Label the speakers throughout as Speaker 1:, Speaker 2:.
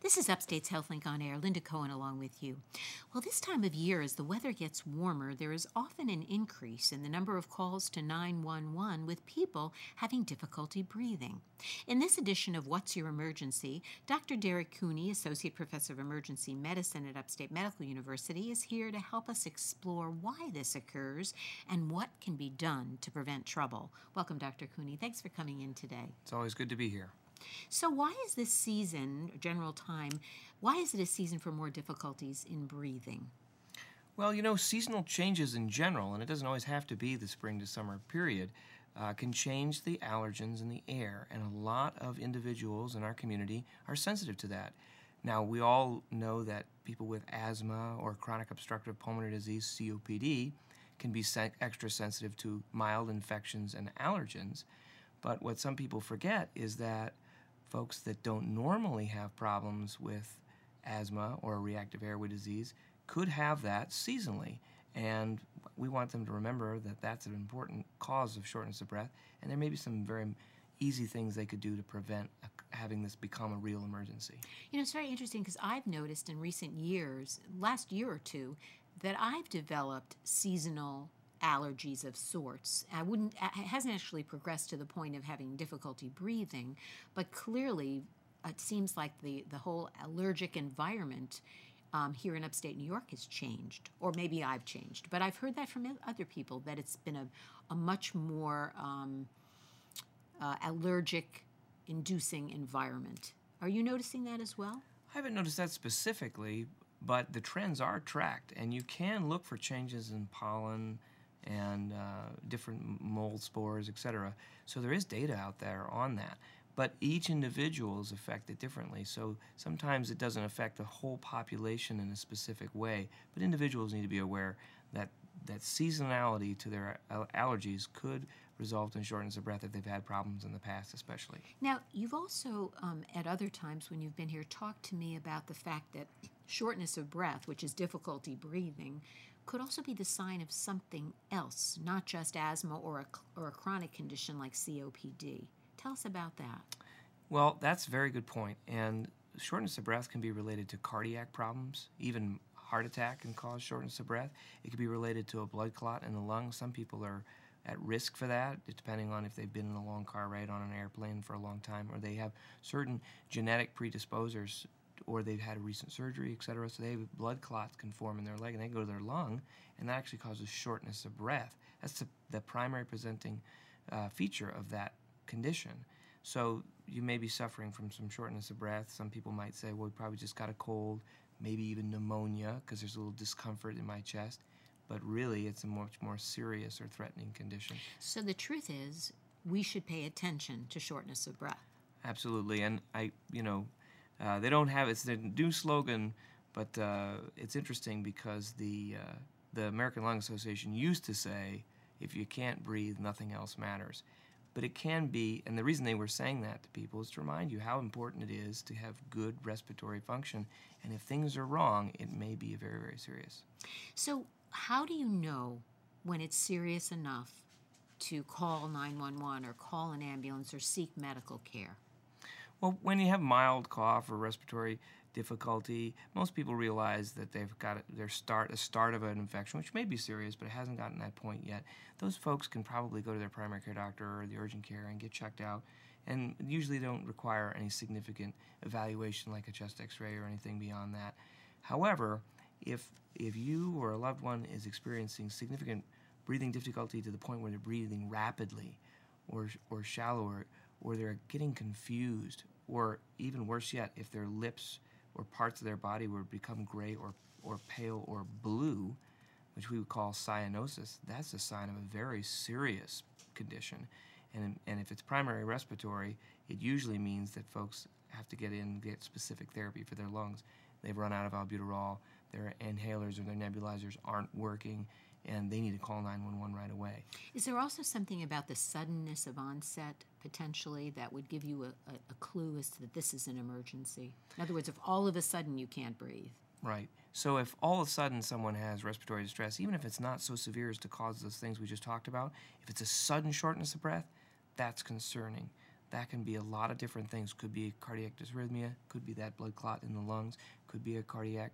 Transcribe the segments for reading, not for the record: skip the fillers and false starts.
Speaker 1: This is Upstate's HealthLink on Air. Linda Cohen along with you. Well, this time of year, as the weather gets warmer, there is often an increase in the number of calls to 911 with people having difficulty breathing. In this edition of What's Your Emergency, Dr. Derek Cooney, Associate Professor of Emergency Medicine at Upstate Medical University, is here to help us explore why this occurs and what can be done to prevent trouble. Welcome, Dr. Cooney. Thanks for coming in today.
Speaker 2: It's always good to be here.
Speaker 1: So why is this season, general time, why is it a season for more difficulties in breathing?
Speaker 2: Well, seasonal changes in general, and it doesn't always have to be the spring to summer period, can change the allergens in the air, and a lot of individuals in our community are sensitive to that. Now, we all know that people with asthma or chronic obstructive pulmonary disease, COPD, can be extra sensitive to mild infections and allergens, but what some people forget is that folks that don't normally have problems with asthma or reactive airway disease could have that seasonally. And we want them to remember that that's an important cause of shortness of breath, and there may be some very easy things they could do to prevent having this become a real emergency.
Speaker 1: It's very interesting because I've noticed in recent years, last year or two, that I've developed seasonal allergies of sorts. It hasn't actually progressed to the point of having difficulty breathing, but clearly it seems like the whole allergic environment here in upstate New York has changed, or maybe I've changed. But I've heard that from other people, that it's been a much more allergic-inducing environment. Are you noticing that as well?
Speaker 2: I haven't noticed that specifically, but the trends are tracked, and you can look for changes in pollen and different mold spores, etc. So there is data out there on that. But each individual is affected differently. So sometimes it doesn't affect the whole population in a specific way. But individuals need to be aware that seasonality to their allergies could result in shortness of breath if they've had problems in the past, especially.
Speaker 1: Now, you've also, at other times when you've been here, talked to me about the fact that shortness of breath, which is difficulty breathing, could also be the sign of something else, not just asthma or a chronic condition like COPD. Tell us about that.
Speaker 2: Well, that's a very good point. And shortness of breath can be related to cardiac problems. Even heart attack can cause shortness of breath. It could be related to a blood clot in the lungs. Some people are at risk for that, depending on if they've been in a long car ride on an airplane for a long time, or they have certain genetic predisposers, or they've had a recent surgery, etc. So they have blood clots can form in their leg, and they go to their lung, and that actually causes shortness of breath. That's the primary presenting feature of that condition. So you may be suffering from some shortness of breath. Some people might say, well, we probably just got a cold, maybe even pneumonia, because there's a little discomfort in my chest. But really, it's a much more serious or threatening condition.
Speaker 1: So the truth is, we should pay attention to shortness of breath.
Speaker 2: Absolutely. And they don't have, it's their new slogan, but it's interesting because the American Lung Association used to say, if you can't breathe, nothing else matters. But it can be, and the reason they were saying that to people is to remind you how important it is to have good respiratory function. And if things are wrong, it may be very, very serious.
Speaker 1: So how do you know when it's serious enough to call 911 or call an ambulance or seek medical care?
Speaker 2: Well, when you have mild cough or respiratory difficulty, most people realize that they've got a start of an infection, which may be serious, but it hasn't gotten to that point yet. Those folks can probably go to their primary care doctor or the urgent care and get checked out, and usually don't require any significant evaluation like a chest x-ray or anything beyond that. However, if you or a loved one is experiencing significant breathing difficulty to the point where they're breathing rapidly or shallower, or they're getting confused, or even worse yet, if their lips or parts of their body would become gray or pale or blue, which we would call cyanosis, that's a sign of a very serious condition. And if it's primary respiratory, it usually means that folks have to get specific therapy for their lungs. They've run out of albuterol, their inhalers or their nebulizers aren't working, and they need to call 911 right away.
Speaker 1: Is there also something about the suddenness of onset, potentially, that would give you a clue as to that this is an emergency? In other words, if all of a sudden you can't breathe.
Speaker 2: Right. So if all of a sudden someone has respiratory distress, even if it's not so severe as to cause those things we just talked about, if it's a sudden shortness of breath, that's concerning. That can be a lot of different things. Could be cardiac dysrhythmia, could be that blood clot in the lungs, could be a cardiac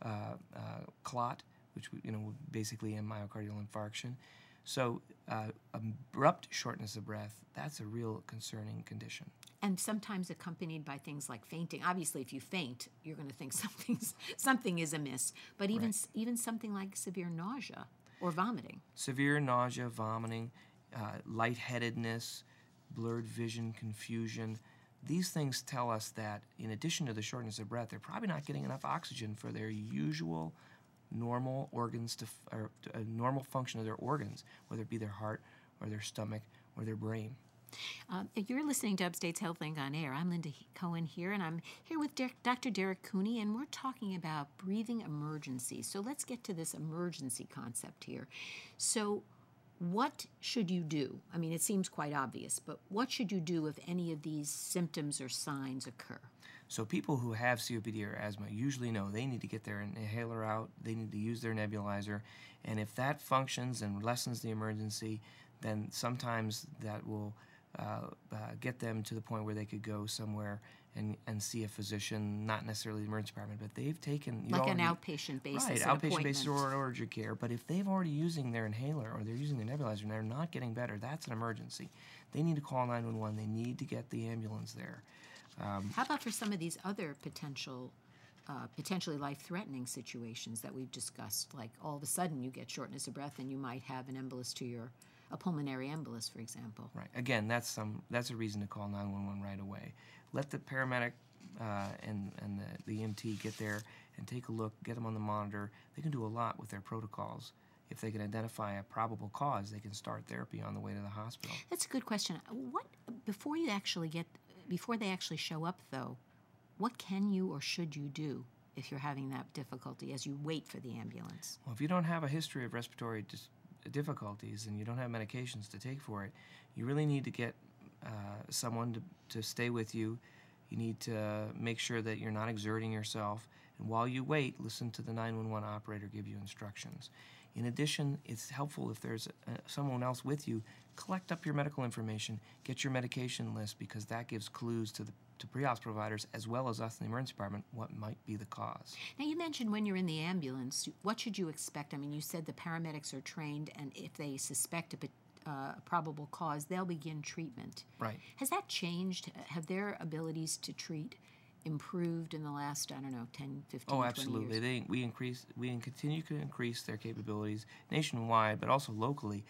Speaker 2: clot, which would basically a myocardial infarction. So abrupt shortness of breath, that's a real concerning condition.
Speaker 1: And sometimes accompanied by things like fainting. Obviously, if you faint, you're going to think something is amiss. But even something like severe nausea or vomiting.
Speaker 2: Severe nausea, vomiting, lightheadedness, blurred vision, confusion. These things tell us that in addition to the shortness of breath, they're probably not getting enough oxygen for their usual normal organs or normal function of their organs, whether it be their heart or their stomach or their brain.
Speaker 1: You're listening to Upstate's HealthLink on Air. I'm Linda Cohen here, and I'm here with Dr. Derek Cooney, and we're talking about breathing emergencies. So let's get to this emergency concept here. So what should you do? I mean, it seems quite obvious, but what should you do if any of these symptoms or signs occur?
Speaker 2: So people who have COPD or asthma usually know they need to get their inhaler out, they need to use their nebulizer, and if that functions and lessens the emergency, then sometimes that will get them to the point where they could go somewhere and see a physician, not necessarily the emergency department, but they've taken...
Speaker 1: Like an outpatient basis.
Speaker 2: Right, outpatient basis or urgent care. But if they've already using their inhaler or they're using their nebulizer and they're not getting better, that's an emergency. They need to call 911. They need to get the ambulance there.
Speaker 1: How about for some of these other potentially life-threatening situations that we've discussed? Like all of a sudden you get shortness of breath and you might have an embolus to a pulmonary embolus, for example.
Speaker 2: Right. Again, that's a reason to call 911 right away. Let the paramedic and the EMT get there and take a look, get them on the monitor. They can do a lot with their protocols. If they can identify a probable cause, they can start therapy on the way to the hospital.
Speaker 1: That's a good question. Before they actually show up, though, what can you or should you do if you're having that difficulty as you wait for the ambulance?
Speaker 2: Well, if you don't have a history of respiratory difficulties and you don't have medications to take for it, you really need to get someone to stay with you. You need to make sure that you're not exerting yourself. And while you wait, listen to the 911 operator give you instructions. In addition, it's helpful if there's someone else with you, collect up your medical information, get your medication list, because that gives clues to pre-hospital providers as well as us in the emergency department what might be the cause.
Speaker 1: Now, you mentioned when you're in the ambulance, what should you expect? I mean, you said the paramedics are trained, and if they suspect a probable cause, they'll begin treatment.
Speaker 2: Right.
Speaker 1: Has that changed? Have their abilities to treat improved in the last, 10, 15, 20 years?
Speaker 2: Absolutely. We continue to increase their capabilities nationwide, but also locally.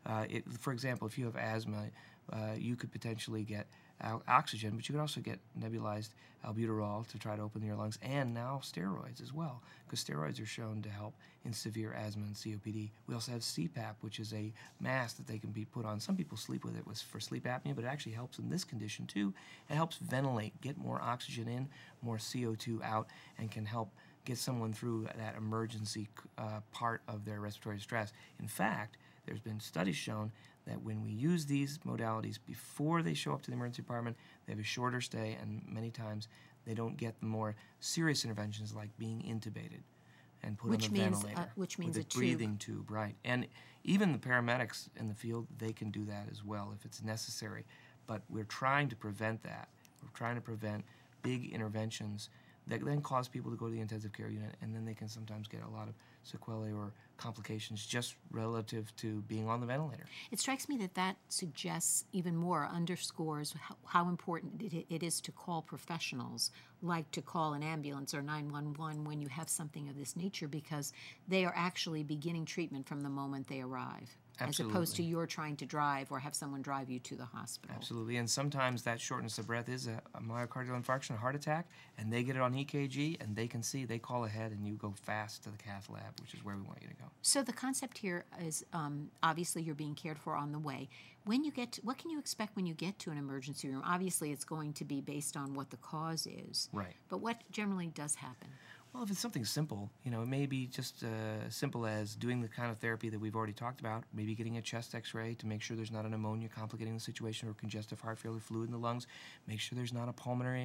Speaker 2: For example, if you have asthma, you could potentially get oxygen, but you could also get nebulized albuterol to try to open your lungs, and now steroids as well, because steroids are shown to help in severe asthma and COPD. We also have CPAP, which is a mask that they can be put on. Some people sleep with it for sleep apnea, but it actually helps in this condition too. It helps ventilate, get more oxygen in, more CO2 out, and can help get someone through that emergency part of their respiratory distress. In fact, there's been studies shown that when we use these modalities before they show up to the emergency department, they have a shorter stay, and many times they don't get the more serious interventions like being intubated and put on a ventilator.
Speaker 1: Which means
Speaker 2: with
Speaker 1: a
Speaker 2: breathing tube, right. And even the paramedics in the field, they can do that as well if it's necessary. But we're trying to prevent that. We're trying to prevent big interventions that then cause people to go to the intensive care unit, and then they can sometimes get a lot of sequelae or complications just relative to being on the ventilator.
Speaker 1: It strikes me that suggests even more, underscores how important it is to call professionals, like to call an ambulance or 911 when you have something of this nature, because they are actually beginning treatment from the moment they arrive.
Speaker 2: Absolutely.
Speaker 1: As opposed to you're trying to drive or have someone drive you to the hospital.
Speaker 2: Absolutely, and sometimes that shortness of breath is a myocardial infarction, a heart attack, and they get it on EKG, and they can see, they call ahead, and you go fast to the cath lab, which is where we want you to go.
Speaker 1: So the concept here is obviously you're being cared for on the way. What can you expect when you get to an emergency room? Obviously, it's going to be based on what the cause is.
Speaker 2: Right.
Speaker 1: But what generally does happen?
Speaker 2: Well, if it's something simple, it may be just simple as doing the kind of therapy that we've already talked about, maybe getting a chest x-ray to make sure there's not a pneumonia complicating the situation or congestive heart failure fluid in the lungs, make sure there's not a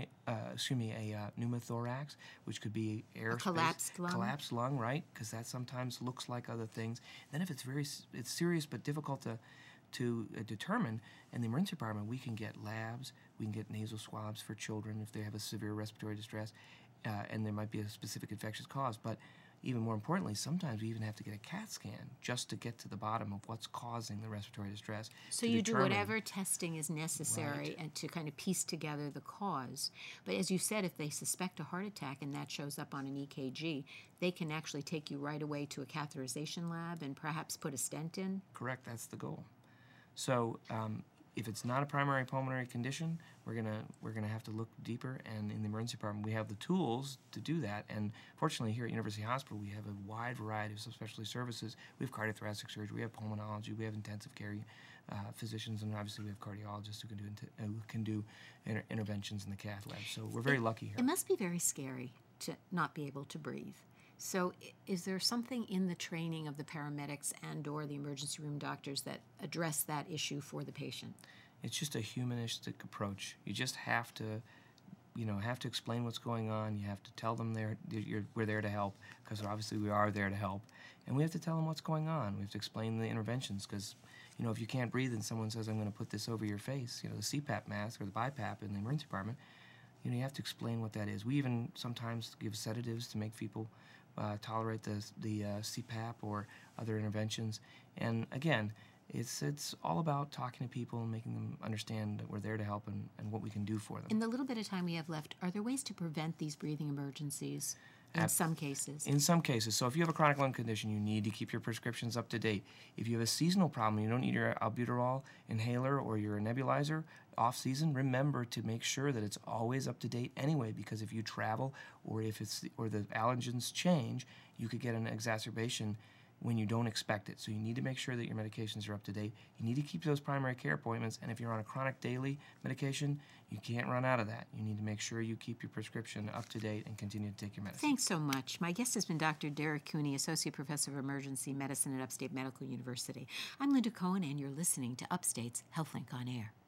Speaker 2: pneumothorax, which could be air collapsed lung, right? Because that sometimes looks like other things. Then if it's serious but difficult to determine, in the emergency department, we can get labs, We can get nasal swabs for children if they have a severe respiratory distress, and there might be a specific infectious cause. But even more importantly, sometimes we even have to get a CAT scan just to get to the bottom of what's causing the respiratory distress.
Speaker 1: So you do whatever testing is necessary and to kind of piece together the cause. But as you said, if they suspect a heart attack and that shows up on an EKG, they can actually take you right away to a catheterization lab and perhaps put a stent in?
Speaker 2: Correct, that's the goal. So if it's not a primary pulmonary condition, we're gonna have to look deeper, and in the emergency department we have the tools to do that. And fortunately, here at University Hospital, we have a wide variety of subspecialty services. We have cardiothoracic surgery, we have pulmonology, we have intensive care physicians, and obviously we have cardiologists who can do interventions in the cath lab. So we're very lucky here.
Speaker 1: It must be very scary to not be able to breathe. So is there something in the training of the paramedics and or the emergency room doctors that address that issue for the patient?
Speaker 2: It's just a humanistic approach. You just have to, explain what's going on. You have to tell them we're there to help, because obviously we are there to help. And we have to tell them what's going on. We have to explain the interventions, because, if you can't breathe and someone says, I'm going to put this over your face, the CPAP mask or the BiPAP in the emergency department, you have to explain what that is. We even sometimes give sedatives to make people tolerate the CPAP or other interventions. And again, it's all about talking to people and making them understand that we're there to help and what we can do for them.
Speaker 1: In the little bit of time we have left, are there ways to prevent these breathing emergencies in some cases?
Speaker 2: In some cases. So if you have a chronic lung condition, you need to keep your prescriptions up to date. If you have a seasonal problem, you don't need your albuterol inhaler or your nebulizer off-season, remember to make sure that it's always up to date anyway, because if you travel or the allergens change, you could get an exacerbation when you don't expect it. So you need to make sure that your medications are up to date. You need to keep those primary care appointments, and if you're on a chronic daily medication, you can't run out of that. You need to make sure you keep your prescription up to date and continue to take your medicine.
Speaker 1: Thanks so much. My guest has been Dr. Derek Cooney, Associate Professor of Emergency Medicine at Upstate Medical University. I'm Linda Cohen, and you're listening to Upstate's HealthLink on Air.